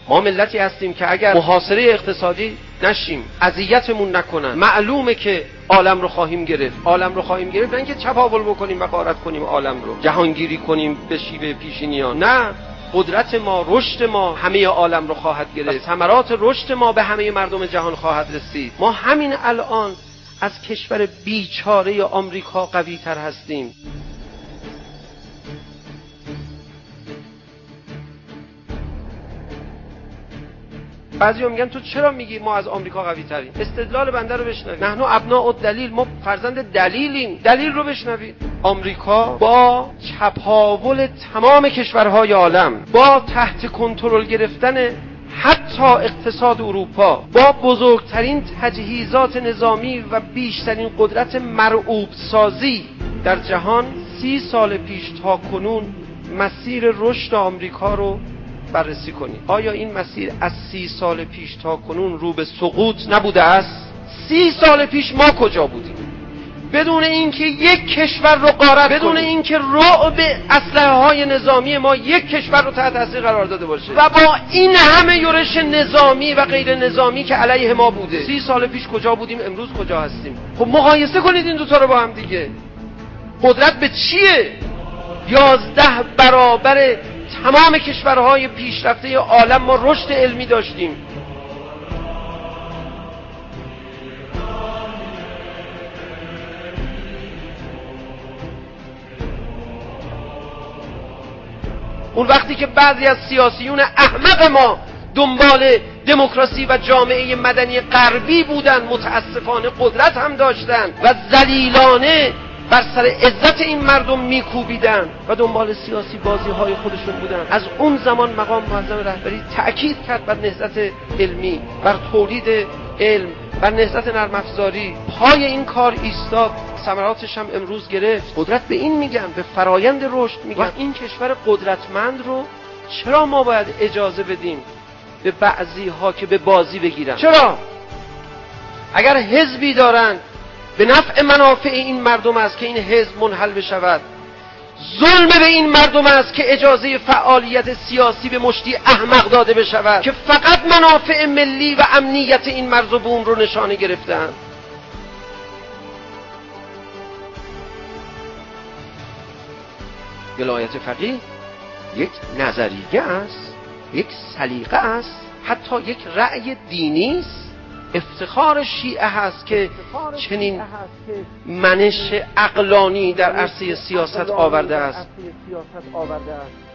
ما ملتی هستیم که اگر محاصره اقتصادی نشیم، اذیتمون نکنن، معلومه که عالم رو خواهیم گرفت. عالم رو خواهیم گرفت، نه اینکه چپاول بکنیم و غارت کنیم عالم رو، جهانگیری کنیم به شیوه پیشینیان. نه، قدرت ما، رشد ما همه عالم رو خواهد گرفت. ثمرات رشد ما به همه مردم جهان خواهد رسید. ما همین الان از کشور بیچاره آمریکا قوی تر هستیم. بعضیا میگن تو چرا میگی ما از آمریکا قوی تریم؟ استدلال بنده رو بشنوید. نحن ابناء الدلیل، ما فرزند دلیلیم. دلیل رو بشنوید. آمریکا با چپاول تمام کشورهای عالم، با تحت کنترل گرفتن حتی اقتصاد اروپا، با بزرگترین تجهیزات نظامی و بیشترین قدرت مرعوب سازی در جهان 30 سال پیش تا کنون مسیر رشد آمریکا رو بررسی کنید. آیا این مسیر از 30 سال پیش تا کنون رو به سقوط نبوده است؟ 30 سال پیش ما کجا بودیم؟ بدون اینکه یک کشور رو غارت، بدون اینکه رعب اسلحه های نظامی ما یک کشور رو تحت تاثیر قرار داده باشه، و با این همه یورش نظامی و غیر نظامی که علیه ما بوده، 30 سال پیش کجا بودیم؟ امروز کجا هستیم؟ خب مقایسه کنید این دوتا رو با هم دیگه. قدرت به چیه؟ 11 برابر تمام کشورهای پیشرفته عالم ما رشد علمی داشتیم. اون وقتی که بعضی از سیاسیون احمق ما دنبال دموکراسی و جامعه مدنی غربی بودن، متاسفانه قدرت هم داشتن و ذلیلانه بر سر عزت این مردم میکوبیدن و دنبال سیاسی بازی های خودشون بودن. از اون زمان مقام معظم رهبری تأکید کرد بر نهضت علمی، بر تولید علم، بر نهضت نرم افزاری. پای این کار ایستاد، ثمراتش هم امروز گرفت. قدرت به این میگن، به فرایند رشد میگن. و این کشور قدرتمند رو چرا ما باید اجازه بدیم به بعضی ها که به بازی بگیرن؟ چرا؟ اگر حزبی دارن به نفع منافع این مردم است که این حزب منحل بشود، ظلم به این مردم است که اجازه فعالیت سیاسی به مشتی احمق داده بشود که فقط منافع ملی و امنیت این مرز و بوم رو نشانه گرفتند. ولایت فقیه یک نظریه است، یک سلیقه است، حتی یک رأی دینی است. افتخار شیعه هست که چنین منش عقلانی در عرصه سیاست آورده است.